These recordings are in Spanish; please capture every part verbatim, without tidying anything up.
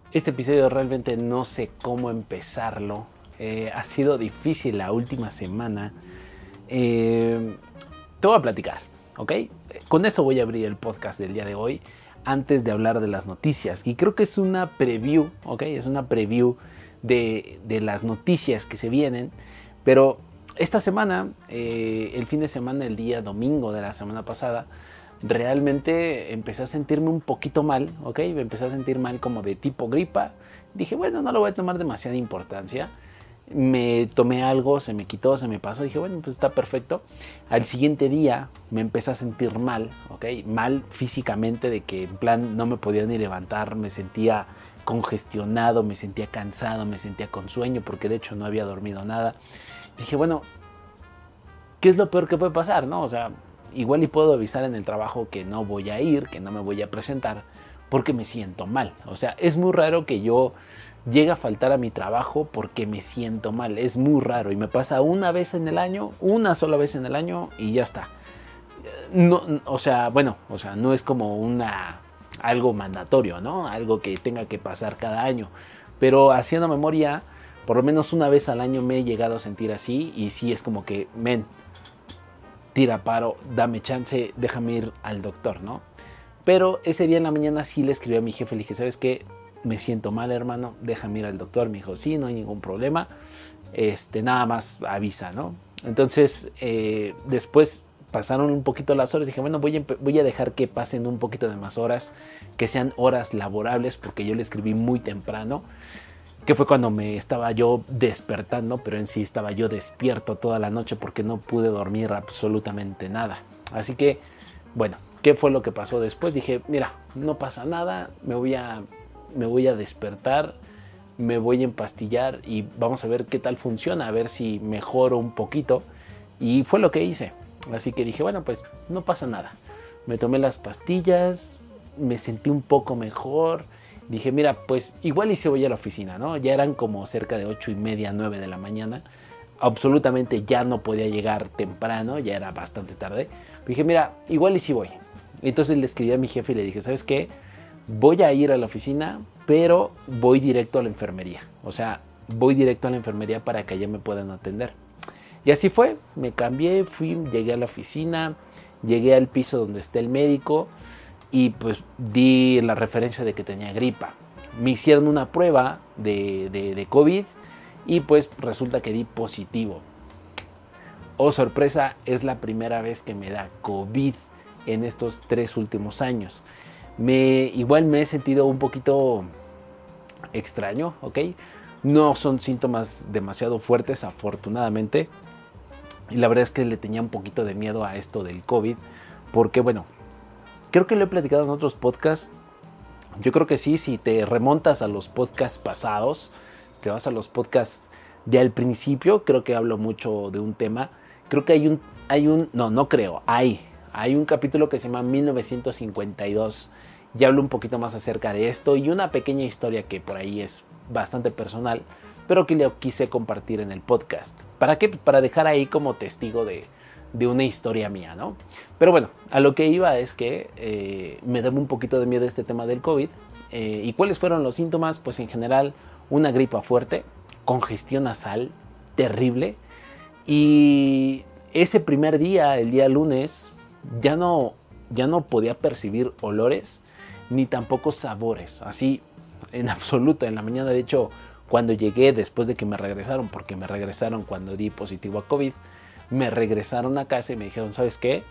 Este episodio realmente no sé cómo empezarlo. Eh, ha sido difícil la última semana. Eh, te voy a platicar, ¿ok? Con eso voy a abrir el podcast del día de hoy antes de hablar de las noticias. Y creo que es una preview, ¿ok? Es una preview de, de las noticias que se vienen. Pero esta semana, eh, el fin de semana, el día domingo de la semana pasada, realmente empecé a sentirme un poquito mal, ¿ok? Me empecé a sentir mal como de tipo gripa. Dije, bueno, no le voy a tomar demasiada importancia. Me tomé algo, se me quitó, se me pasó. Dije, bueno, pues está perfecto. Al siguiente día me empecé a sentir mal, ¿ok? Mal físicamente, de que en plan no me podía ni levantar, me sentía congestionado, me sentía cansado, me sentía con sueño, porque de hecho no había dormido nada. Dije, bueno, ¿qué es lo peor que puede pasar, no? O sea, igual y puedo avisar en el trabajo que no voy a ir, que no me voy a presentar, porque me siento mal. O sea, es muy raro que yo llegue a faltar a mi trabajo porque me siento mal. Es muy raro y me pasa una vez en el año, una sola vez en el año y ya está. No, o sea, bueno, o sea, no es como una algo mandatorio, ¿no? Algo que tenga que pasar cada año. Pero haciendo memoria, por lo menos una vez al año me he llegado a sentir así y sí es como que, men, tira paro, dame chance, déjame ir al doctor, ¿no? Pero ese día en la mañana sí le escribí a mi jefe, le dije, ¿sabes qué? Me siento mal, hermano, déjame ir al doctor. Me dijo, sí, no hay ningún problema, este, nada más avisa, ¿no? Entonces, eh, después pasaron un poquito las horas, dije, bueno, voy a, voy a dejar que pasen un poquito de más horas, que sean horas laborables, porque yo le escribí muy temprano, que fue cuando me estaba yo despertando, pero en sí estaba yo despierto toda la noche porque no pude dormir absolutamente nada. Así que, bueno, ¿qué fue lo que pasó después? Dije, mira, no pasa nada, me voy a, me voy a despertar, me voy a empastillar y vamos a ver qué tal funciona, a ver si mejoro un poquito. Y fue lo que hice. Así que dije, bueno, pues no pasa nada. Me tomé las pastillas, me sentí un poco mejor. Dije, mira, pues igual y se voy a la oficina, ¿no? Ya eran como cerca de ocho y media, nueve de la mañana. Absolutamente ya no podía llegar temprano, ya era bastante tarde. Dije, mira, igual y si voy. Entonces le escribí a mi jefe y le dije, ¿sabes qué? Voy a ir a la oficina, pero voy directo a la enfermería. O sea, voy directo a la enfermería para que allá me puedan atender. Y así fue, me cambié, fui, llegué a la oficina, llegué al piso donde está el médico y pues di la referencia de que tenía gripa. Me hicieron una prueba de, de, de COVID y pues resulta que di positivo. Oh, sorpresa, es la primera vez que me da COVID en estos tres últimos años. Me, igual me he sentido un poquito extraño, ¿ok? No son síntomas demasiado fuertes, afortunadamente. Y la verdad es que le tenía un poquito de miedo a esto del COVID, porque bueno, creo que lo he platicado en otros podcasts. Yo creo que sí, si te remontas a los podcasts pasados, si te vas a los podcasts de al principio, creo que hablo mucho de un tema. Creo que hay un, hay un, no, no creo, hay, hay un capítulo que se llama mil novecientos cincuenta y dos. Ya hablo un poquito más acerca de esto y una pequeña historia que por ahí es bastante personal, pero que le quise compartir en el podcast. ¿Para qué? Para dejar ahí como testigo de, de una historia mía, ¿no? Pero bueno, a lo que iba es que eh, me daba un poquito de miedo este tema del COVID. Eh, ¿Y cuáles fueron los síntomas? Pues en general una gripa fuerte, congestión nasal terrible. Y ese primer día, el día lunes, ya no, ya no podía percibir olores ni tampoco sabores, así en absoluto. En la mañana, de hecho, cuando llegué después de que me regresaron, porque me regresaron cuando di positivo a COVID, me regresaron a casa y me dijeron, ¿sabes qué?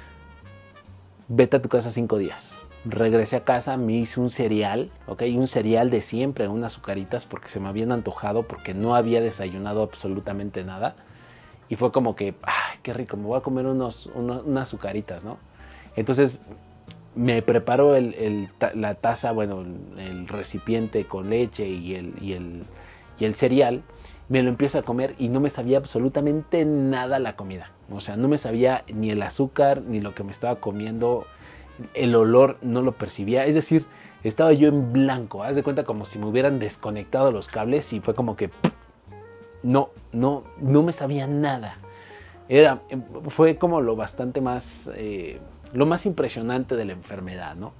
Vete a tu casa cinco días. Regresé a casa, me hice un cereal, ¿ok? Un cereal de siempre, unas azucaritas, porque se me habían antojado, porque no había desayunado absolutamente nada. Y fue como que, ¡ay, qué rico! Me voy a comer unos, unos, unas azucaritas, ¿no? Entonces me preparó el, el, la taza, bueno, el recipiente con leche y el, y, el, y el cereal. Me lo empiezo a comer y no me sabía absolutamente nada la comida. O sea, no me sabía ni el azúcar, ni lo que me estaba comiendo. El olor no lo percibía. Es decir, estaba yo en blanco. Haz de cuenta como si me hubieran desconectado los cables y fue como que no, no, no me sabía nada. Era, fue como lo bastante más... Eh, lo más impresionante de la enfermedad, ¿no?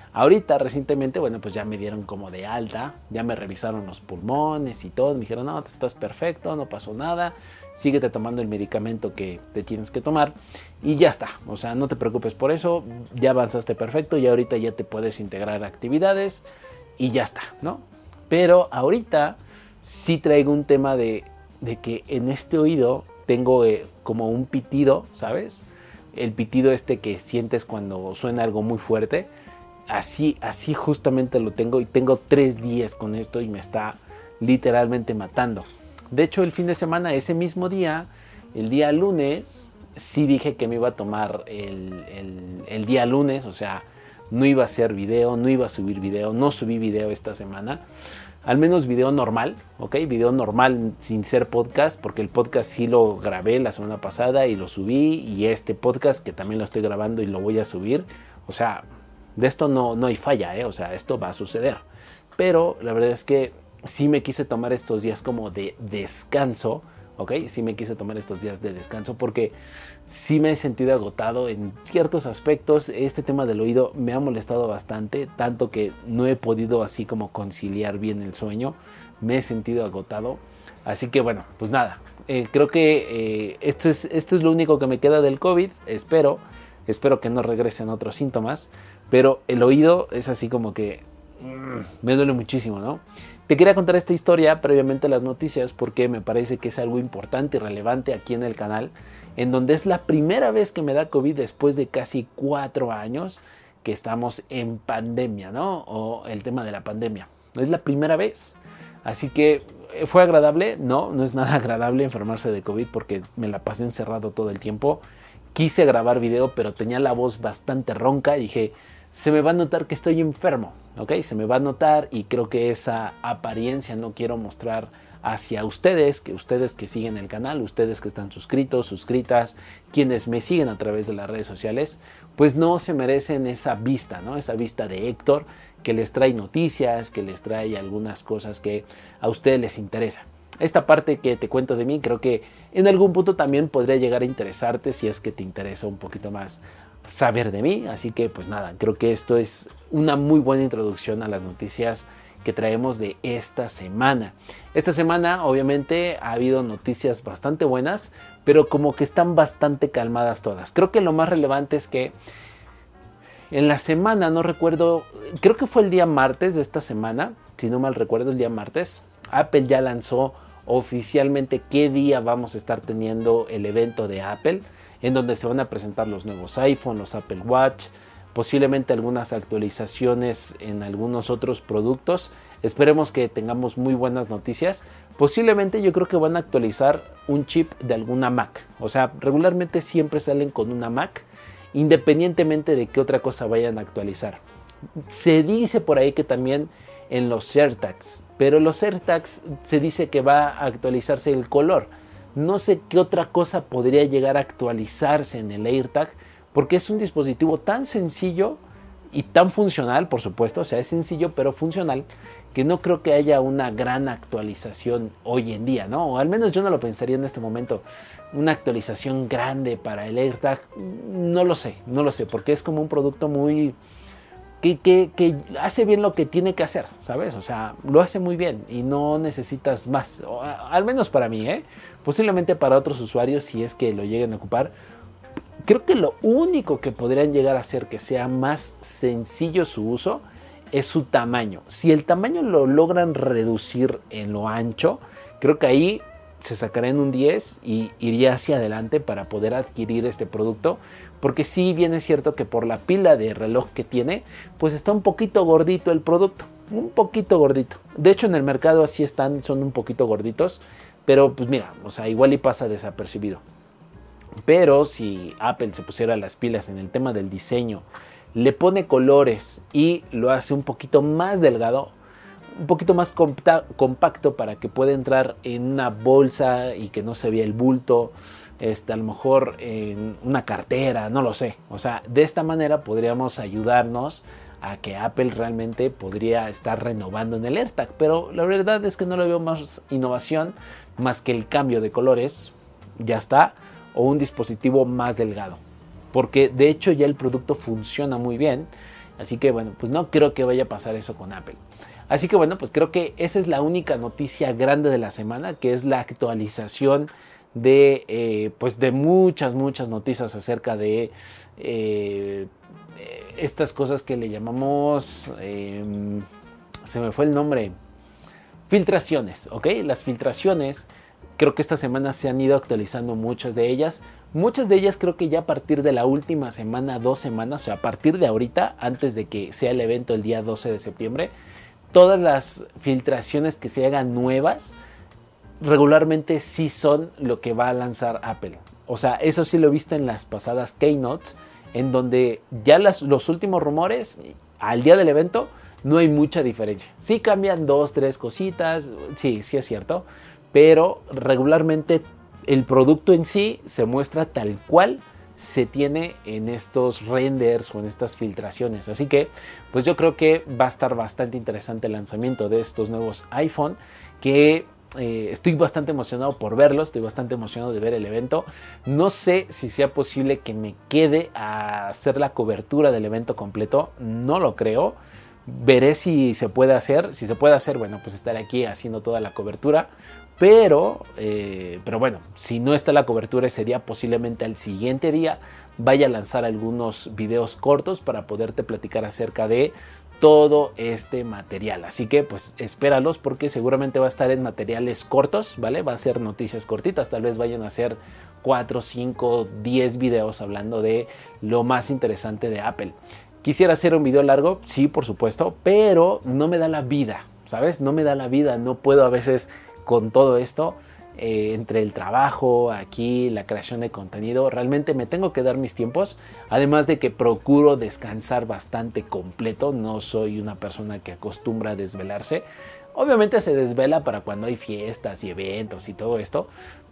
Ahorita, recientemente, bueno, pues ya me dieron como de alta, ya me revisaron los pulmones y todo, me dijeron, no, estás perfecto, no pasó nada, síguete tomando el medicamento que te tienes que tomar y ya está, o sea, no te preocupes por eso, ya avanzaste perfecto y ahorita ya te puedes integrar a actividades y ya está, ¿no? Pero ahorita sí traigo un tema de, de que en este oído tengo eh, como un pitido, ¿sabes? El pitido este que sientes cuando suena algo muy fuerte. Así, así justamente lo tengo y tengo tres días con esto y me está literalmente matando. De hecho, el fin de semana, ese mismo día, el día lunes, sí dije que me iba a tomar el, el, el día lunes, o sea, no iba a hacer video, no iba a subir video, no subí video esta semana. Al menos video normal, ¿ok? Video normal sin ser podcast, porque el podcast sí lo grabé la semana pasada y lo subí, y este podcast que también lo estoy grabando y lo voy a subir, o sea, de esto no, no hay falla, ¿eh? O sea, esto va a suceder. Pero la verdad es que sí me quise tomar estos días como de descanso, ¿ok? Sí me quise tomar estos días de descanso porque sí me he sentido agotado en ciertos aspectos. Este tema del oído me ha molestado bastante, tanto que no he podido así como conciliar bien el sueño. Me he sentido agotado. Así que bueno, pues nada, eh, creo que eh, esto, es, esto es lo único que me queda del COVID, espero. Espero que no regresen otros síntomas, pero el oído es así como que mmm, me duele muchísimo, ¿no? Te quería contar esta historia previamente a las noticias porque me parece que es algo importante y relevante aquí en el canal, en donde es la primera vez que me da COVID después de casi cuatro años que estamos en pandemia, ¿no? O el tema de la pandemia. Es la primera vez. Así que, ¿fue agradable? No, no es nada agradable enfermarse de COVID porque me la pasé encerrado todo el tiempo. Quise grabar video, pero tenía la voz bastante ronca y dije, se me va a notar que estoy enfermo, ¿ok? Se me va a notar y creo que esa apariencia no quiero mostrar hacia ustedes, que ustedes que siguen el canal, ustedes que están suscritos, suscritas, quienes me siguen a través de las redes sociales, pues no se merecen esa vista, ¿no? Esa vista de Héctor que les trae noticias, que les trae algunas cosas que a ustedes les interesan. Esta parte que te cuento de mí creo que en algún punto también podría llegar a interesarte si es que te interesa un poquito más saber de mí. Así que pues nada, creo que esto es una muy buena introducción a las noticias que traemos de esta semana. Esta semana obviamente ha habido noticias bastante buenas, pero como que están bastante calmadas todas. Creo que lo más relevante es que en la semana, no recuerdo, creo que fue el día martes de esta semana, si no mal recuerdo el día martes, Apple ya lanzó oficialmente qué día vamos a estar teniendo el evento de Apple, en donde se van a presentar los nuevos iPhone, los Apple Watch, posiblemente algunas actualizaciones en algunos otros productos. Esperemos que tengamos muy buenas noticias. Posiblemente yo creo que van a actualizar un chip de alguna Mac. O sea, regularmente siempre salen con una Mac, independientemente de qué otra cosa vayan a actualizar. Se dice por ahí que también en los AirTags, pero los AirTags se dice que va a actualizarse el color. No sé qué otra cosa podría llegar a actualizarse en el AirTag, porque es un dispositivo tan sencillo y tan funcional, por supuesto, o sea, es sencillo pero funcional, que no creo que haya una gran actualización hoy en día, ¿no? O al menos yo no lo pensaría en este momento. Una actualización grande para el AirTag, no lo sé, no lo sé, porque es como un producto muy... Que, que, que hace bien lo que tiene que hacer, ¿sabes? O sea, lo hace muy bien y no necesitas más, o, a, al menos para mí, ¿eh? Posiblemente para otros usuarios, si es que lo lleguen a ocupar. Creo que lo único que podrían llegar a hacer que sea más sencillo su uso es su tamaño. Si el tamaño lo logran reducir en lo ancho, creo que ahí se sacará en un diez y iría hacia adelante para poder adquirir este producto, porque sí bien es cierto que por la pila de reloj que tiene, pues está un poquito gordito el producto, un poquito gordito. De hecho en el mercado así están, son un poquito gorditos, pero pues mira, o sea, igual y pasa desapercibido. Pero si Apple se pusiera las pilas en el tema del diseño, le pone colores y lo hace un poquito más delgado, un poquito más compacto para que pueda entrar en una bolsa y que no se vea el bulto, este, a lo mejor en una cartera, no lo sé. O sea, de esta manera podríamos ayudarnos a que Apple realmente podría estar renovando en el AirTag, pero la verdad es que no le veo más innovación más que el cambio de colores, ya está, o un dispositivo más delgado, porque de hecho ya el producto funciona muy bien. Así que bueno, pues no creo que vaya a pasar eso con Apple. Así que bueno, pues creo que esa es la única noticia grande de la semana, que es la actualización de, eh, pues de muchas, muchas noticias acerca de eh, estas cosas que le llamamos, eh, se me fue el nombre, filtraciones, ¿ok? Las filtraciones, creo que esta semana se han ido actualizando muchas de ellas. Muchas de ellas creo que ya a partir de la última semana, dos semanas, o sea, a partir de ahorita, antes de que sea el evento el día doce de septiembre, todas las filtraciones que se hagan nuevas, regularmente sí son lo que va a lanzar Apple. O sea, eso sí lo he visto en las pasadas Keynotes, en donde ya las, los últimos rumores, al día del evento, no hay mucha diferencia. Sí cambian dos, tres cositas, sí, sí es cierto, pero regularmente el producto en sí se muestra tal cual se tiene en estos renders o en estas filtraciones. Así que pues yo creo que va a estar bastante interesante el lanzamiento de estos nuevos iPhone, que eh, estoy bastante emocionado por verlos, estoy bastante emocionado de ver el evento. No sé si sea posible que me quede a hacer la cobertura del evento completo, no lo creo. Veré si se puede hacer, si se puede hacer, bueno, pues estaré aquí haciendo toda la cobertura. Pero, eh, pero bueno, si no está la cobertura ese día, posiblemente al siguiente día vaya a lanzar algunos videos cortos para poderte platicar acerca de todo este material. Así que pues espéralos, porque seguramente va a estar en materiales cortos, ¿vale? Va a ser noticias cortitas, tal vez vayan a ser cuatro, cinco, diez videos hablando de lo más interesante de Apple. Quisiera hacer un video largo, sí, por supuesto, pero no me da la vida, ¿sabes? No me da la vida, no puedo a veces con todo esto, eh, entre el trabajo, aquí, la creación de contenido, realmente me tengo que dar mis tiempos, además de que procuro descansar bastante completo, no soy una persona que acostumbra a desvelarse, obviamente se desvela para cuando hay fiestas y eventos y todo esto,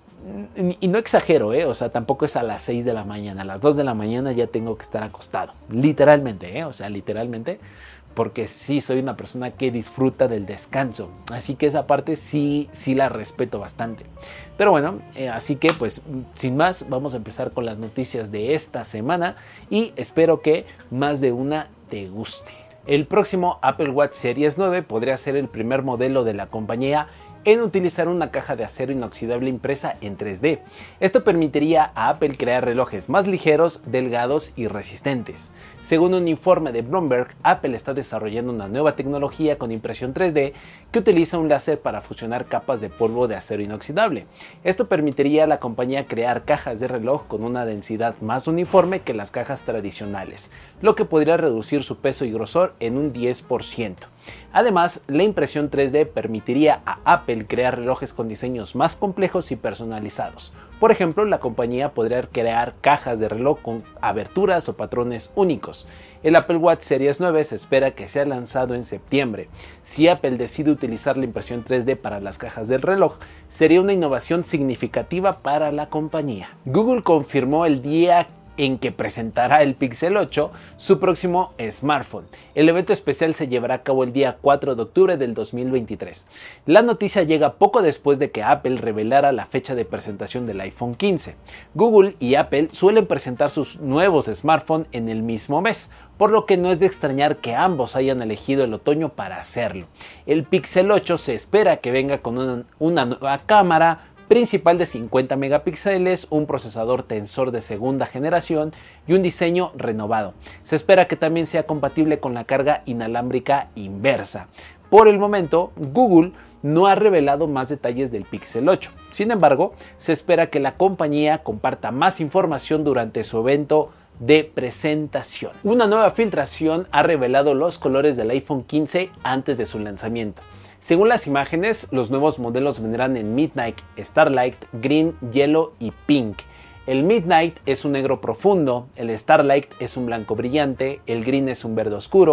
y no exagero, ¿eh? O sea, tampoco es a las seis de la mañana, a las dos de la mañana ya tengo que estar acostado, literalmente, ¿eh? O sea, literalmente, porque sí soy una persona que disfruta del descanso, así que esa parte sí, sí la respeto bastante. Pero bueno, eh, así que pues sin más, vamos a empezar con las noticias de esta semana y espero que más de una te guste. El próximo Apple Watch Series nueve podría ser el primer modelo de la compañía en utilizar una caja de acero inoxidable impresa en tres D. Esto permitiría a Apple crear relojes más ligeros, delgados y resistentes. Según un informe de Bloomberg, Apple está desarrollando una nueva tecnología con impresión tres D que utiliza un láser para fusionar capas de polvo de acero inoxidable. Esto permitiría a la compañía crear cajas de reloj con una densidad más uniforme que las cajas tradicionales, lo que podría reducir su peso y grosor en un diez por ciento. Además, la impresión tres D permitiría a Apple crear relojes con diseños más complejos y personalizados. Por ejemplo, la compañía podría crear cajas de reloj con aberturas o patrones únicos. El Apple Watch Series nueve se espera que sea lanzado en septiembre. Si Apple decide utilizar la impresión tres D para las cajas del reloj, sería una innovación significativa para la compañía. Google confirmó el día en que presentará el Pixel ocho, su próximo smartphone. El evento especial se llevará a cabo el día cuatro de octubre del dos mil veintitrés. La noticia llega poco después de que Apple revelara la fecha de presentación del iPhone quince. Google y Apple suelen presentar sus nuevos smartphones en el mismo mes, por lo que no es de extrañar que ambos hayan elegido el otoño para hacerlo. El Pixel ocho se espera que venga con una, una nueva cámara principal de cincuenta megapíxeles, un procesador Tensor de segunda generación y un diseño renovado. Se espera que también sea compatible con la carga inalámbrica inversa. Por el momento, Google no ha revelado más detalles del Pixel ocho. Sin embargo, se espera que la compañía comparta más información durante su evento de presentación. Una nueva filtración ha revelado los colores del iPhone quince antes de su lanzamiento. Según las imágenes, los nuevos modelos vendrán en Midnight, Starlight, Green, Yellow y Pink. El Midnight es un negro profundo, el Starlight es un blanco brillante, el Green es un verde oscuro,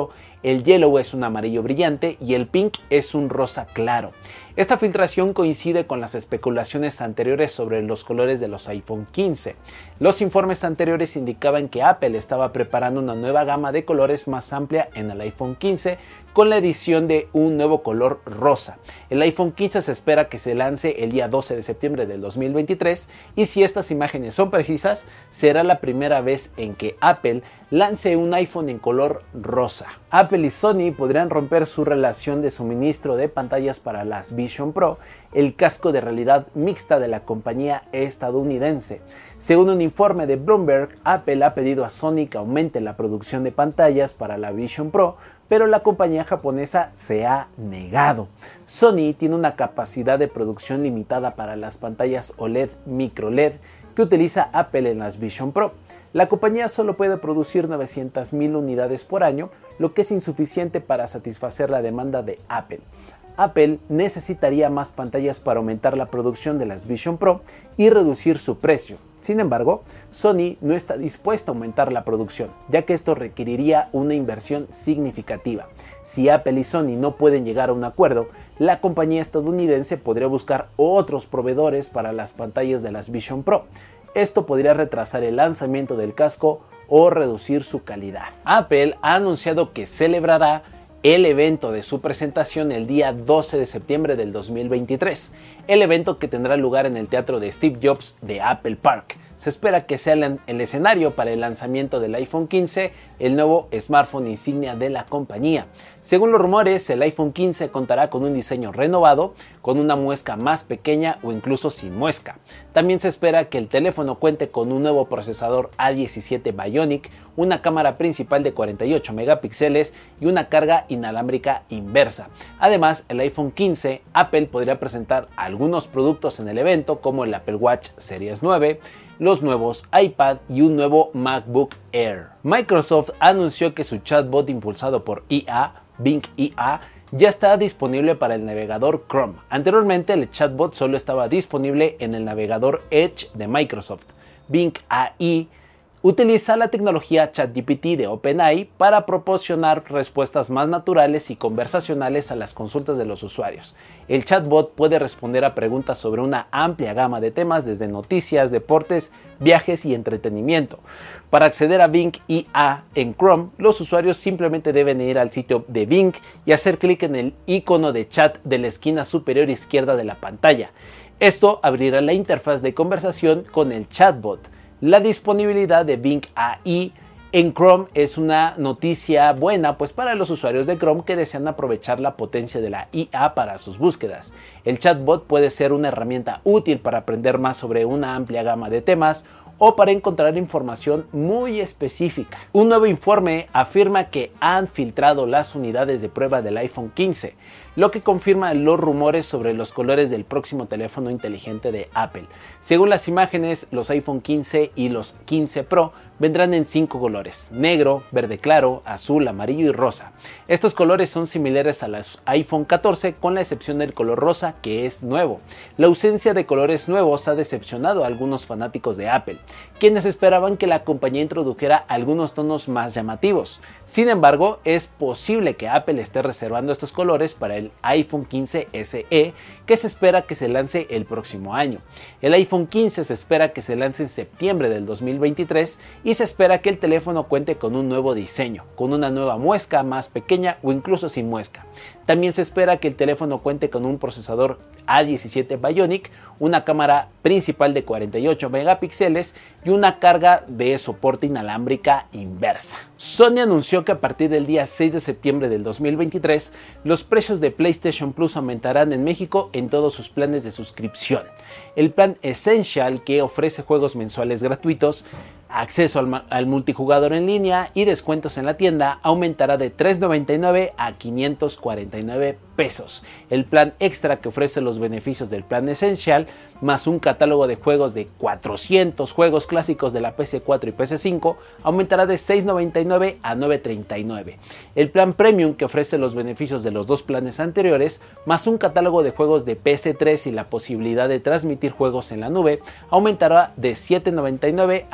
el yellow es un amarillo brillante y el pink es un rosa claro. Esta filtración coincide con las especulaciones anteriores sobre los colores de los iPhone quince. Los informes anteriores indicaban que Apple estaba preparando una nueva gama de colores más amplia en el iPhone quince con la edición de un nuevo color rosa. El iPhone quince se espera que se lance el día doce de septiembre del dos mil veintitrés y si estas imágenes son precisas, será la primera vez en que Apple lance un iPhone en color rosa. Apple y Sony podrían romper su relación de suministro de pantallas para las Vision Pro, el casco de realidad mixta de la compañía estadounidense. Según un informe de Bloomberg, Apple ha pedido a Sony que aumente la producción de pantallas para la Vision Pro, pero la compañía japonesa se ha negado. Sony tiene una capacidad de producción limitada para las pantallas O L E D micro L E D que utiliza Apple en las Vision Pro. La compañía solo puede producir novecientas mil unidades por año, lo que es insuficiente para satisfacer la demanda de Apple. Apple necesitaría más pantallas para aumentar la producción de las Vision Pro y reducir su precio. Sin embargo, Sony no está dispuesta a aumentar la producción, ya que esto requeriría una inversión significativa. Si Apple y Sony no pueden llegar a un acuerdo, la compañía estadounidense podría buscar otros proveedores para las pantallas de las Vision Pro. Esto podría retrasar el lanzamiento del casco o reducir su calidad. Apple ha anunciado que celebrará el evento de su presentación el día doce de septiembre del dos mil veintitrés, el evento que tendrá lugar en el teatro de Steve Jobs de Apple Park. Se espera que sea el escenario para el lanzamiento del iPhone quince, el nuevo smartphone insignia de la compañía. Según los rumores, el iPhone quince contará con un diseño renovado, con una muesca más pequeña o incluso sin muesca. También se espera que el teléfono cuente con un nuevo procesador A diecisiete Bionic, una cámara principal de cuarenta y ocho megapíxeles y una carga inalámbrica inversa. Además, el iPhone quince, Apple podría presentar algunos productos en el evento como el Apple Watch Series nueve, los nuevos iPad y un nuevo MacBook Air. Microsoft anunció que su chatbot impulsado por I A, Bing I A, ya está disponible para el navegador Chrome. Anteriormente el chatbot solo estaba disponible en el navegador Edge de Microsoft. Bing A I utiliza la tecnología ChatGPT de OpenAI para proporcionar respuestas más naturales y conversacionales a las consultas de los usuarios. El chatbot puede responder a preguntas sobre una amplia gama de temas desde noticias, deportes, viajes y entretenimiento. Para acceder a Bing I A en Chrome, los usuarios simplemente deben ir al sitio de Bing y hacer clic en el icono de chat de la esquina superior izquierda de la pantalla. Esto abrirá la interfaz de conversación con el chatbot. La disponibilidad de Bing A I en Chrome es una noticia buena pues para los usuarios de Chrome que desean aprovechar la potencia de la I A para sus búsquedas. El chatbot puede ser una herramienta útil para aprender más sobre una amplia gama de temas o para encontrar información muy específica. Un nuevo informe afirma que han filtrado las unidades de prueba del iPhone quince, lo que confirma los rumores sobre los colores del próximo teléfono inteligente de Apple. Según las imágenes, los iPhone quince y los quince Pro vendrán en cinco colores: negro, verde claro, azul, amarillo y rosa. Estos colores son similares a los iPhone catorce con la excepción del color rosa, que es nuevo. La ausencia de colores nuevos ha decepcionado a algunos fanáticos de Apple, quienes esperaban que la compañía introdujera algunos tonos más llamativos. Sin embargo, es posible que Apple esté reservando estos colores para el iPhone quince ese e, que se espera que se lance el próximo año. El iPhone quince se espera que se lance en septiembre del dos mil veintitrés y se espera que el teléfono cuente con un nuevo diseño, con una nueva muesca más pequeña o incluso sin muesca. También se espera que el teléfono cuente con un procesador A diecisiete Bionic, una cámara principal de cuarenta y ocho megapíxeles y una carga de soporte inalámbrica inversa. Sony anunció que a partir del día seis de septiembre del dos mil veintitrés, los precios de PlayStation Plus aumentarán en México en todos sus planes de suscripción. El plan Essential, que ofrece juegos mensuales gratuitos, acceso al, al multijugador en línea y descuentos en la tienda, aumentará de trescientos noventa y nueve a quinientos cuarenta y nueve pesos. El plan extra, que ofrece los beneficios del plan Essential, más un catálogo de juegos de cuatrocientos juegos clásicos de la P S cuatro y P S cinco, aumentará de seiscientos noventa y nueve a novecientos treinta y nueve. El plan Premium, que ofrece los beneficios de los dos planes anteriores, más un catálogo de juegos de P S tres y la posibilidad de transmitir juegos en la nube, aumentará de setecientos noventa y nueve a mil sesenta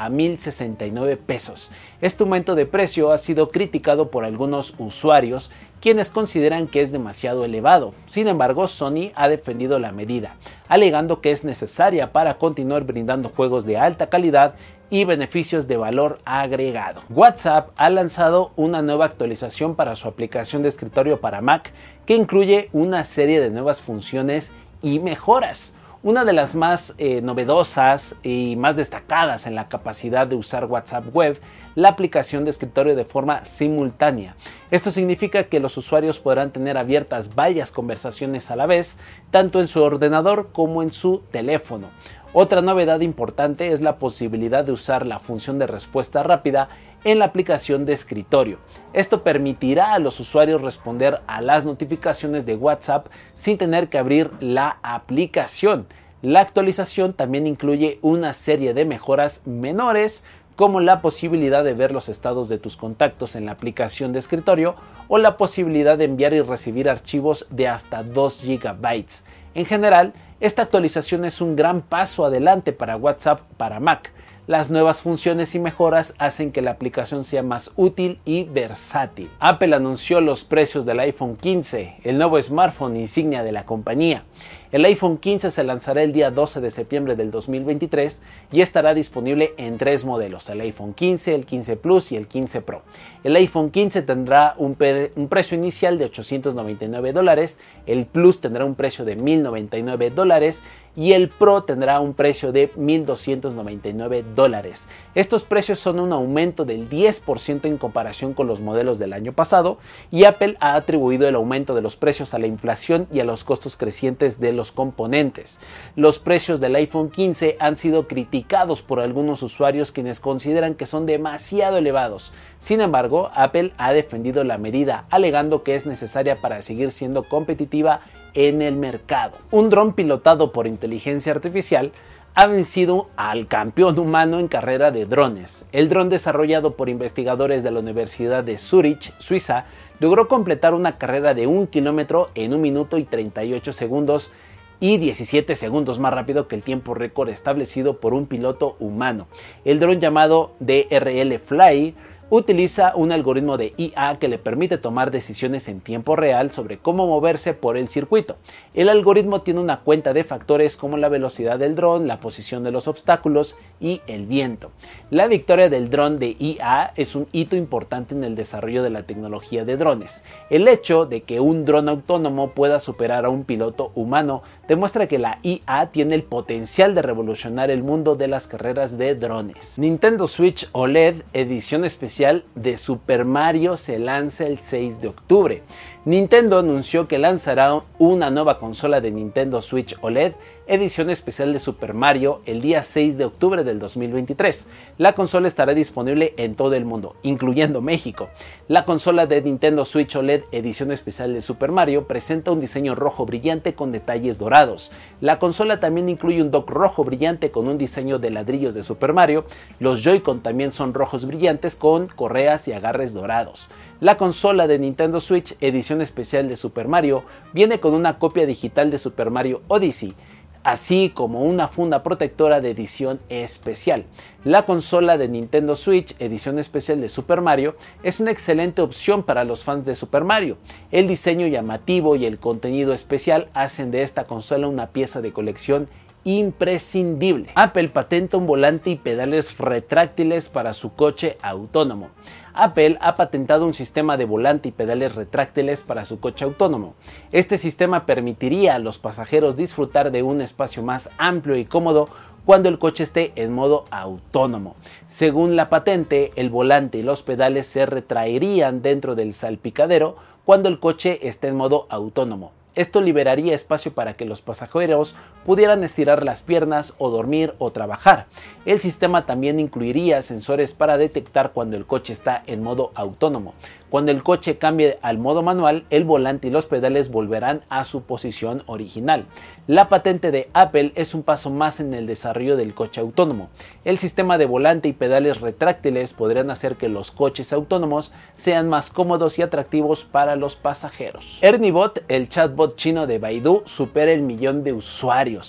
sesenta y nueve pesos. Este aumento de precio ha sido criticado por algunos usuarios, quienes consideran que es demasiado elevado. Sin embargo, Sony ha defendido la medida, alegando que es necesaria para continuar brindando juegos de alta calidad y beneficios de valor agregado. WhatsApp ha lanzado una nueva actualización para su aplicación de escritorio para Mac que incluye una serie de nuevas funciones y mejoras. Una de las más eh, novedosas y más destacadas en la capacidad de usar WhatsApp Web, la aplicación de escritorio de forma simultánea. Esto significa que los usuarios podrán tener abiertas varias conversaciones a la vez, tanto en su ordenador como en su teléfono. Otra novedad importante es la posibilidad de usar la función de respuesta rápida en la aplicación de escritorio. Esto permitirá a los usuarios responder a las notificaciones de WhatsApp sin tener que abrir la aplicación. La actualización también incluye una serie de mejoras menores, como la posibilidad de ver los estados de tus contactos en la aplicación de escritorio o la posibilidad de enviar y recibir archivos de hasta dos gigabytes. En general, esta actualización es un gran paso adelante para WhatsApp para Mac. Las nuevas funciones y mejoras hacen que la aplicación sea más útil y versátil. Apple anunció los precios del iPhone quince, el nuevo smartphone insignia de la compañía. El iPhone quince se lanzará el día doce de septiembre del dos mil veintitrés y estará disponible en tres modelos, el iPhone quince, el quince Plus y el quince Pro. El iPhone quince tendrá un, un precio inicial de ochocientos noventa y nueve dólares, el Plus tendrá un precio de mil noventa y nueve dólares y el Pro tendrá un precio de mil doscientos noventa y nueve dólares. Estos precios son un aumento del diez por ciento en comparación con los modelos del año pasado, y Apple ha atribuido el aumento de los precios a la inflación y a los costos crecientes de los componentes. Los precios del iPhone quince han sido criticados por algunos usuarios, quienes consideran que son demasiado elevados. Sin embargo, Apple ha defendido la medida, alegando que es necesaria para seguir siendo competitiva en el mercado. Un dron pilotado por inteligencia artificial ha vencido al campeón humano en carrera de drones. El dron, desarrollado por investigadores de la Universidad de Zurich, Suiza, logró completar una carrera de un kilómetro en un minuto y treinta y ocho segundos y diecisiete segundos más rápido que el tiempo récord establecido por un piloto humano. El dron, llamado D R L Fly, utiliza un algoritmo de I A que le permite tomar decisiones en tiempo real sobre cómo moverse por el circuito. El algoritmo tiene una cuenta de factores como la velocidad del dron, la posición de los obstáculos y el viento. La victoria del dron de I A es un hito importante en el desarrollo de la tecnología de drones. El hecho de que un dron autónomo pueda superar a un piloto humano demuestra que la I A tiene el potencial de revolucionar el mundo de las carreras de drones. Nintendo Switch O L E D edición especial de Super Mario se lanza el seis de octubre. Nintendo anunció que lanzará una nueva consola de Nintendo Switch O L E D edición especial de Super Mario el día seis de octubre del dos mil veintitrés. La consola estará disponible en todo el mundo, incluyendo México. La consola de Nintendo Switch O L E D edición especial de Super Mario presenta un diseño rojo brillante con detalles dorados. La consola también incluye un dock rojo brillante con un diseño de ladrillos de Super Mario. Los Joy-Con también son rojos brillantes con correas y agarres dorados. La consola de Nintendo Switch edición especial de Super Mario viene con una copia digital de Super Mario Odyssey, así como una funda protectora de edición especial. La consola de Nintendo Switch edición especial de Super Mario es una excelente opción para los fans de Super Mario. El diseño llamativo y el contenido especial hacen de esta consola una pieza de colección imprescindible. Apple patenta un volante y pedales retráctiles para su coche autónomo. Apple ha patentado un sistema de volante y pedales retráctiles para su coche autónomo. Este sistema permitiría a los pasajeros disfrutar de un espacio más amplio y cómodo cuando el coche esté en modo autónomo. Según la patente, el volante y los pedales se retraerían dentro del salpicadero cuando el coche esté en modo autónomo. Esto liberaría espacio para que los pasajeros pudieran estirar las piernas o dormir o trabajar. El sistema también incluiría sensores para detectar cuando el coche está en modo autónomo. Cuando el coche cambie al modo manual, el volante y los pedales volverán a su posición original. La patente de Apple es un paso más en el desarrollo del coche autónomo. El sistema de volante y pedales retráctiles podrían hacer que los coches autónomos sean más cómodos y atractivos para los pasajeros. ErnieBot, el chatbot chino de Baidu, supera el millón de usuarios.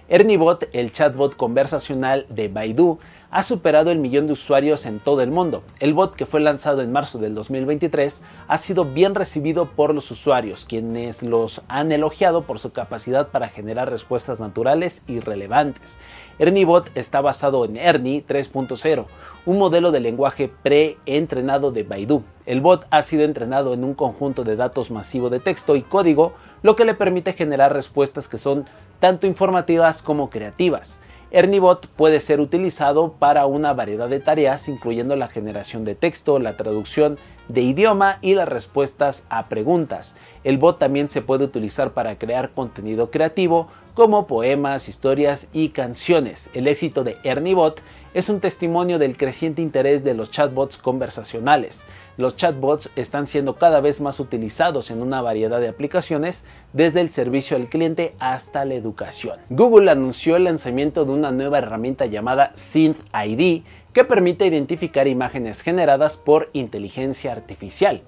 ErnieBot, el chatbot conversacional de Baidu, ha superado el millón de usuarios en todo el mundo. El bot, que fue lanzado en marzo del dos mil veintitrés, ha sido bien recibido por los usuarios, quienes los han elogiado por su capacidad para generar respuestas naturales y relevantes. ErnieBot está basado en Ernie tres punto cero, un modelo de lenguaje pre-entrenado de Baidu. El bot ha sido entrenado en un conjunto de datos masivo de texto y código, lo que le permite generar respuestas que son tanto informativas como creativas. ErnieBot puede ser utilizado para una variedad de tareas, incluyendo la generación de texto, la traducción de idioma y las respuestas a preguntas. El bot también se puede utilizar para crear contenido creativo, como poemas, historias y canciones. El éxito de ErnieBot es un testimonio del creciente interés de los chatbots conversacionales. Los chatbots están siendo cada vez más utilizados en una variedad de aplicaciones, desde el servicio al cliente hasta la educación. Google anunció el lanzamiento de una nueva herramienta llamada SynthID, que permite identificar imágenes generadas por inteligencia artificial.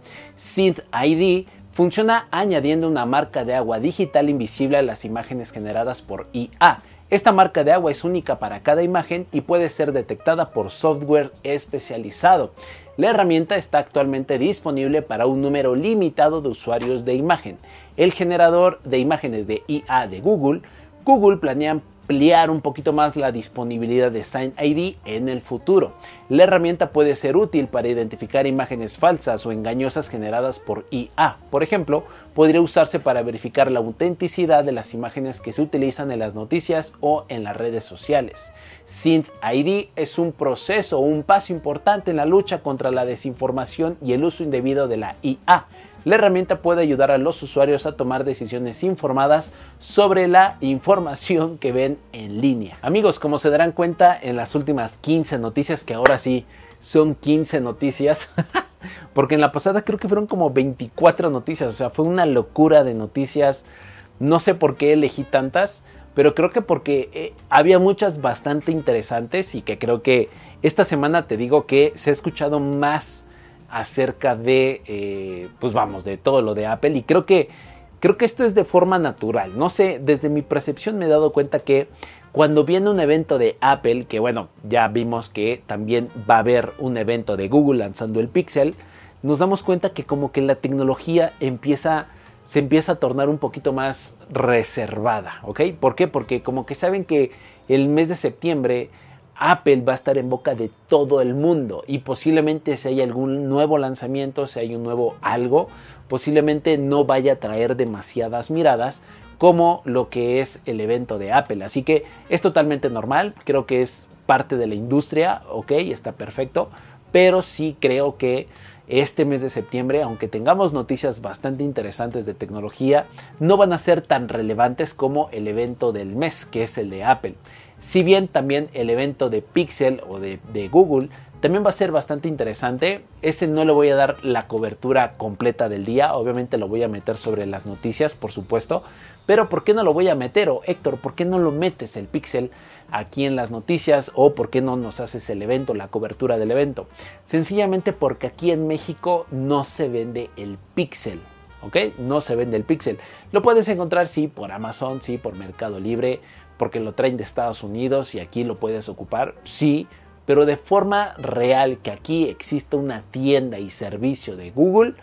SynthID funciona añadiendo una marca de agua digital invisible a las imágenes generadas por I A. Esta marca de agua es única para cada imagen y puede ser detectada por software especializado. La herramienta está actualmente disponible para un número limitado de usuarios de imagen. El generador de imágenes de I A de Google, Google planea ampliar un poquito más la disponibilidad de SynthID en el futuro. La herramienta puede ser útil para identificar imágenes falsas o engañosas generadas por I A. Por ejemplo, podría usarse para verificar la autenticidad de las imágenes que se utilizan en las noticias o en las redes sociales. SynthID es un proceso o un paso importante en la lucha contra la desinformación y el uso indebido de la I A. La herramienta puede ayudar a los usuarios a tomar decisiones informadas sobre la información que ven en línea. Amigos, como se darán cuenta en las últimas quince noticias, que ahora sí son quince noticias, porque en la pasada creo que fueron como veinticuatro noticias, o sea, fue una locura de noticias. No sé por qué elegí tantas, pero creo que porque eh, había muchas bastante interesantes y que creo que esta semana te digo que se ha escuchado más acerca de, eh, pues vamos, de todo lo de Apple, y creo que, creo que esto es de forma natural. No sé, desde mi percepción me he dado cuenta que cuando viene un evento de Apple, que bueno, ya vimos que también va a haber un evento de Google lanzando el Pixel, nos damos cuenta que como que la tecnología empieza, se empieza a tornar un poquito más reservada, ¿ok? ¿Por qué? Porque como que saben que el mes de septiembre Apple va a estar en boca de todo el mundo, y posiblemente si hay algún nuevo lanzamiento, si hay un nuevo algo, posiblemente no vaya a traer demasiadas miradas como lo que es el evento de Apple. Así que es totalmente normal, creo que es parte de la industria, ok, está perfecto, pero sí creo que este mes de septiembre, aunque tengamos noticias bastante interesantes de tecnología, no van a ser tan relevantes como el evento del mes, que es el de Apple. Si bien también el evento de Pixel o de, de Google también va a ser bastante interesante, ese no le voy a dar la cobertura completa del día, obviamente lo voy a meter sobre las noticias, por supuesto, pero ¿por qué no lo voy a meter? O Héctor, ¿por qué no lo metes el Pixel aquí en las noticias? O ¿por qué no nos haces el evento, la cobertura del evento? Sencillamente porque aquí en México no se vende el Pixel. ¿Ok? No se vende el Pixel. Lo puedes encontrar, sí, por Amazon, sí, por Mercado Libre, porque lo traen de Estados Unidos y aquí lo puedes ocupar, sí, pero de forma real que aquí exista una tienda y servicio de Google,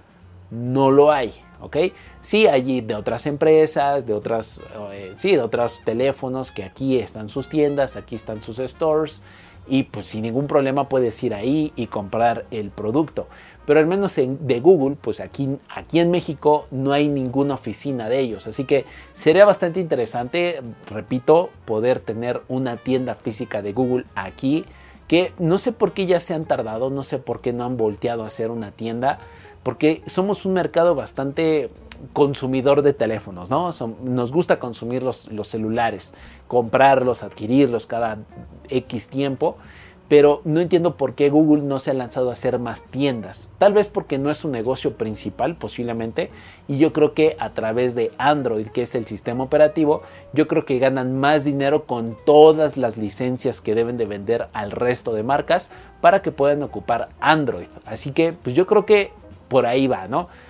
no lo hay, ¿ok? Sí, hay de otras empresas, de otras, eh, sí, de otros teléfonos que aquí están sus tiendas, aquí están sus stores, y pues sin ningún problema puedes ir ahí y comprar el producto. Pero al menos en, de Google, pues aquí, aquí en México no hay ninguna oficina de ellos. Así que sería bastante interesante, repito, poder tener una tienda física de Google aquí, que no sé por qué ya se han tardado, no sé por qué no han volteado a hacer una tienda, porque somos un mercado bastante consumidor de teléfonos, ¿no? Son, nos gusta consumir los, los celulares, comprarlos, adquirirlos cada X tiempo, pero no entiendo por qué Google no se ha lanzado a hacer más tiendas. Tal vez porque no es su negocio principal, posiblemente, y yo creo que a través de Android, que es el sistema operativo, yo creo que ganan más dinero con todas las licencias que deben de vender al resto de marcas para que puedan ocupar Android. Así que pues yo creo que por ahí va, ¿no?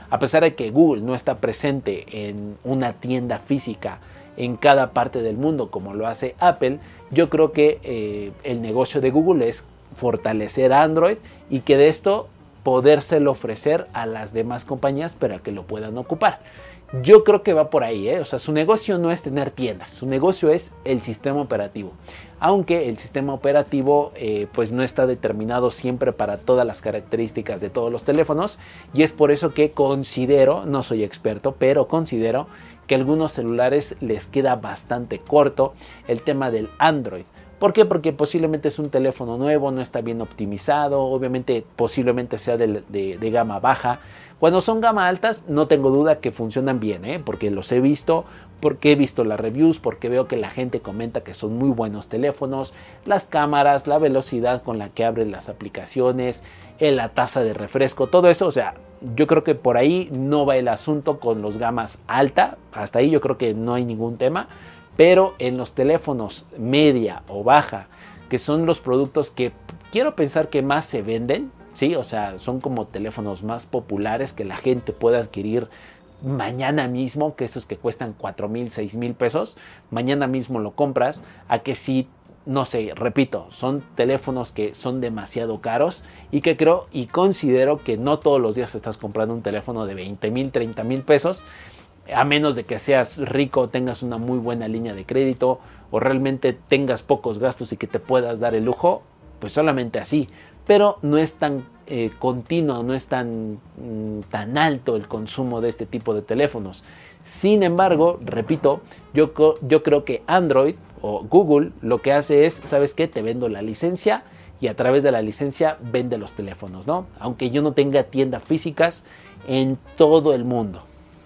A pesar de que Google no está presente en una tienda física en cada parte del mundo como lo hace Apple, yo creo que eh, el negocio de Google es fortalecer Android y que de esto podérselo ofrecer a las demás compañías para que lo puedan ocupar. Yo creo que va por ahí, ¿eh? O sea, su negocio no es tener tiendas, su negocio es el sistema operativo. Aunque el sistema operativo eh, pues no está determinado siempre para todas las características de todos los teléfonos, y es por eso que considero, no soy experto, pero considero que a algunos celulares les queda bastante corto el tema del Android. ¿Por qué? Porque posiblemente es un teléfono nuevo, no está bien optimizado, obviamente posiblemente sea de, de, de gama baja. Cuando son gama altas no tengo duda que funcionan bien, ¿eh? Porque los he visto, porque he visto las reviews, porque veo que la gente comenta que son muy buenos teléfonos, las cámaras, la velocidad con la que abren las aplicaciones, la tasa de refresco, todo eso. O sea, yo creo que por ahí no va el asunto con los gamas alta, hasta ahí yo creo que no hay ningún tema. Pero en los teléfonos media o baja, que son los productos que quiero pensar que más se venden, ¿sí? O sea, son como teléfonos más populares que la gente puede adquirir mañana mismo, que esos que cuestan cuatro mil, seis mil pesos, mañana mismo lo compras, a que si, no sé, repito, son teléfonos que son demasiado caros y que creo y considero que no todos los días estás comprando un teléfono de veinte mil, treinta mil pesos, a menos de que seas rico, tengas una muy buena línea de crédito o realmente tengas pocos gastos y que te puedas dar el lujo, pues solamente así. Pero no es tan eh, continuo, no es tan, mm, tan alto el consumo de este tipo de teléfonos. Sin embargo, repito, yo, yo creo que Android o Google lo que hace es, ¿sabes qué? Te vendo la licencia y a través de la licencia vende los teléfonos, ¿no? Aunque yo no tenga tiendas físicas en todo el mundo.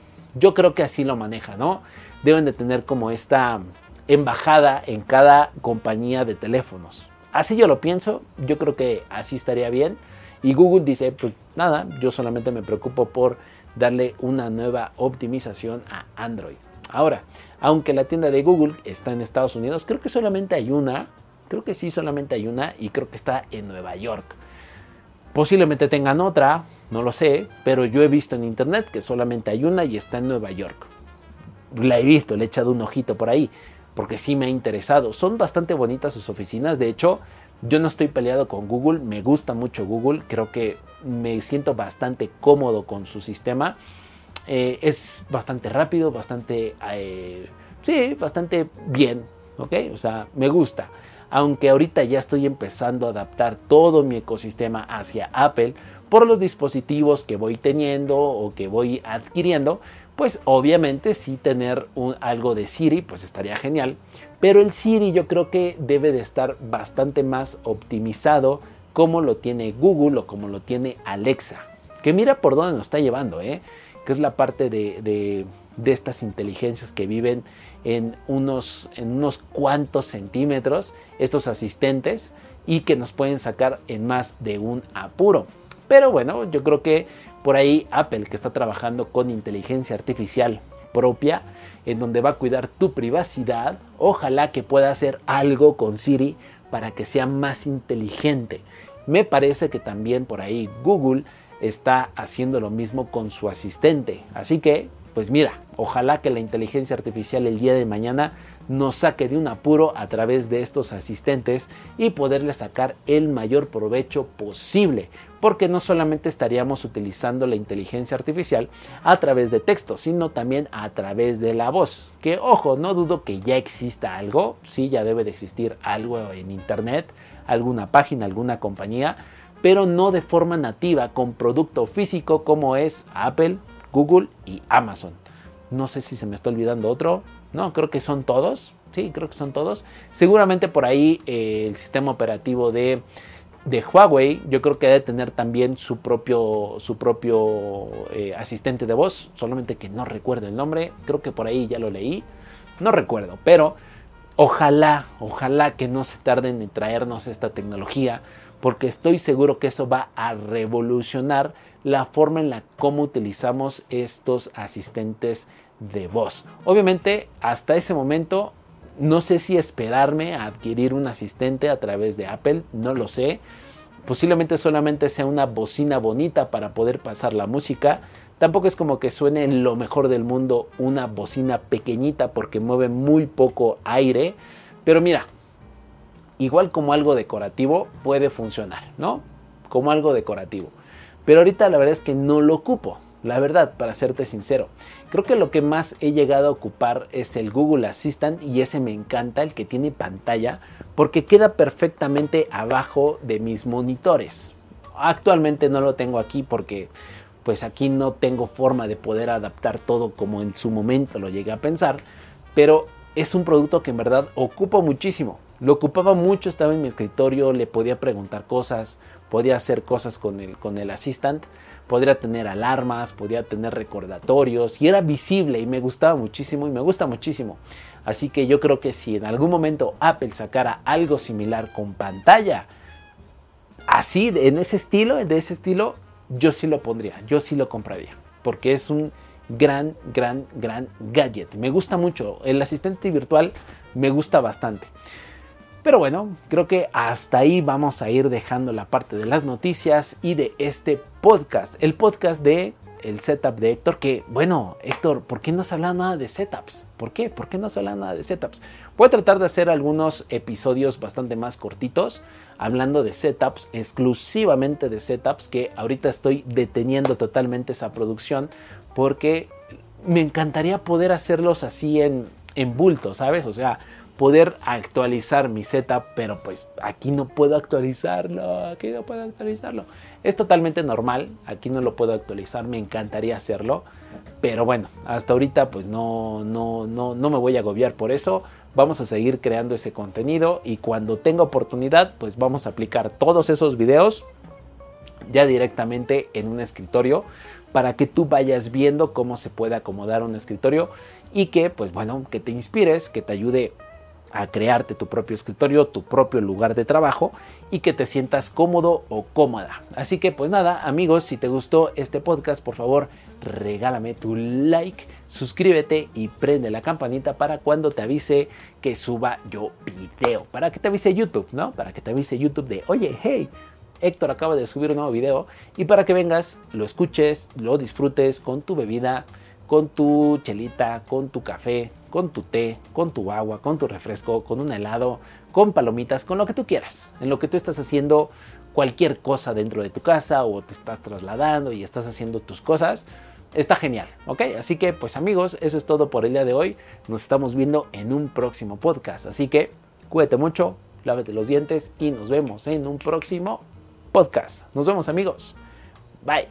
Yo creo que así lo maneja, ¿no? Deben de tener como esta embajada en cada compañía de teléfonos. Así yo lo pienso, yo creo que así estaría bien. Y Google dice, pues nada, yo solamente me preocupo por darle una nueva optimización a Android. Ahora, aunque la tienda de Google está en Estados Unidos, creo que solamente hay una, creo que sí solamente hay una y creo que está en Nueva York. Posiblemente tengan otra, no lo sé, pero yo he visto en internet que solamente hay una y está en Nueva York. La he visto, le he echado un ojito por ahí, porque sí me ha interesado. Son bastante bonitas sus oficinas, de hecho, yo no estoy peleado con Google, me gusta mucho Google, creo que me siento bastante cómodo con su sistema. Eh, es bastante rápido, bastante, eh, sí, bastante bien, ¿ok? O sea, me gusta. Aunque ahorita ya estoy empezando a adaptar todo mi ecosistema hacia Apple por los dispositivos que voy teniendo o que voy adquiriendo, pues obviamente sí tener un, algo de Siri, pues estaría genial. Pero el Siri yo creo que debe de estar bastante más optimizado como lo tiene Google o como lo tiene Alexa. Que mira por dónde nos está llevando, ¿eh? Que es la parte de... de de estas inteligencias que viven en unos, en unos cuantos centímetros, estos asistentes, y que nos pueden sacar en más de un apuro. Pero bueno, yo creo que por ahí Apple, que está trabajando con inteligencia artificial propia, en donde va a cuidar tu privacidad, ojalá que pueda hacer algo con Siri para que sea más inteligente. Me parece que también por ahí Google está haciendo lo mismo con su asistente, así que pues mira, ojalá que la inteligencia artificial el día de mañana nos saque de un apuro a través de estos asistentes y poderle sacar el mayor provecho posible, porque no solamente estaríamos utilizando la inteligencia artificial a través de texto, sino también a través de la voz, que ojo, no dudo que ya exista algo, sí, ya debe de existir algo en internet, alguna página, alguna compañía, pero no de forma nativa con producto físico como es Apple, Google y Amazon. No sé si se me está olvidando otro. No, creo que son todos. Sí, creo que son todos. Seguramente por ahí eh, el sistema operativo de, de Huawei, yo creo que debe tener también su propio, su propio eh, asistente de voz, solamente que no recuerdo el nombre. Creo que por ahí ya lo leí. No recuerdo, pero ojalá, ojalá que no se tarden en traernos esta tecnología, porque estoy seguro que eso va a revolucionar la forma en la cómo utilizamos estos asistentes de voz. Obviamente, hasta ese momento, no sé si esperarme a adquirir un asistente a través de Apple, no lo sé. Posiblemente solamente sea una bocina bonita para poder pasar la música. Tampoco es como que suene lo mejor del mundo una bocina pequeñita porque mueve muy poco aire. Pero mira, igual como algo decorativo puede funcionar, ¿no? Como algo decorativo. Pero ahorita la verdad es que no lo ocupo. La verdad, para serte sincero, creo que lo que más he llegado a ocupar es el Google Assistant y ese me encanta, el que tiene pantalla, porque queda perfectamente abajo de mis monitores. Actualmente no lo tengo aquí porque pues aquí no tengo forma de poder adaptar todo como en su momento lo llegué a pensar, pero es un producto que en verdad ocupo muchísimo. Lo ocupaba mucho, estaba en mi escritorio, le podía preguntar cosas, podía hacer cosas con el, con el Assistant, podría tener alarmas, podía tener recordatorios y era visible y me gustaba muchísimo y me gusta muchísimo. Así que yo creo que si en algún momento Apple sacara algo similar con pantalla, así, en ese estilo, de ese estilo, yo sí lo pondría, yo sí lo compraría, porque es un gran, gran, gran gadget. Me gusta mucho, el asistente virtual me gusta bastante. Pero bueno, creo que hasta ahí vamos a ir dejando la parte de las noticias y de este podcast. El podcast de el setup de Héctor, que bueno, Héctor, ¿por qué no se habla nada de setups? ¿Por qué? ¿Por qué no se habla nada de setups? Voy a tratar de hacer algunos episodios bastante más cortitos, hablando de setups, exclusivamente de setups, que ahorita estoy deteniendo totalmente esa producción, porque me encantaría poder hacerlos así en, en bulto, ¿sabes? O sea, poder actualizar mi setup, pero pues aquí no puedo actualizarlo, aquí no puedo actualizarlo. Es totalmente normal, aquí no lo puedo actualizar, me encantaría hacerlo, pero bueno, hasta ahorita pues no, no, no, no me voy a agobiar por eso. Vamos a seguir creando ese contenido y cuando tenga oportunidad pues vamos a aplicar todos esos videos ya directamente en un escritorio para que tú vayas viendo cómo se puede acomodar un escritorio y que pues bueno, que te inspires, que te ayude a crearte tu propio escritorio, tu propio lugar de trabajo y que te sientas cómodo o cómoda. Así que pues nada, amigos, si te gustó este podcast, por favor, regálame tu like, suscríbete y prende la campanita para cuando te avise que suba yo video. Para que te avise YouTube, ¿no? Para que te avise YouTube de, oye, hey, Héctor acaba de subir un nuevo video y para que vengas, lo escuches, lo disfrutes con tu bebida, con tu chelita, con tu café, con tu té, con tu agua, con tu refresco, con un helado, con palomitas, con lo que tú quieras, en lo que tú estás haciendo cualquier cosa dentro de tu casa o te estás trasladando y estás haciendo tus cosas, está genial, ¿ok? Así que pues amigos, eso es todo por el día de hoy, nos estamos viendo en un próximo podcast, así que cuídate mucho, lávate los dientes y nos vemos en un próximo podcast. Nos vemos amigos, bye.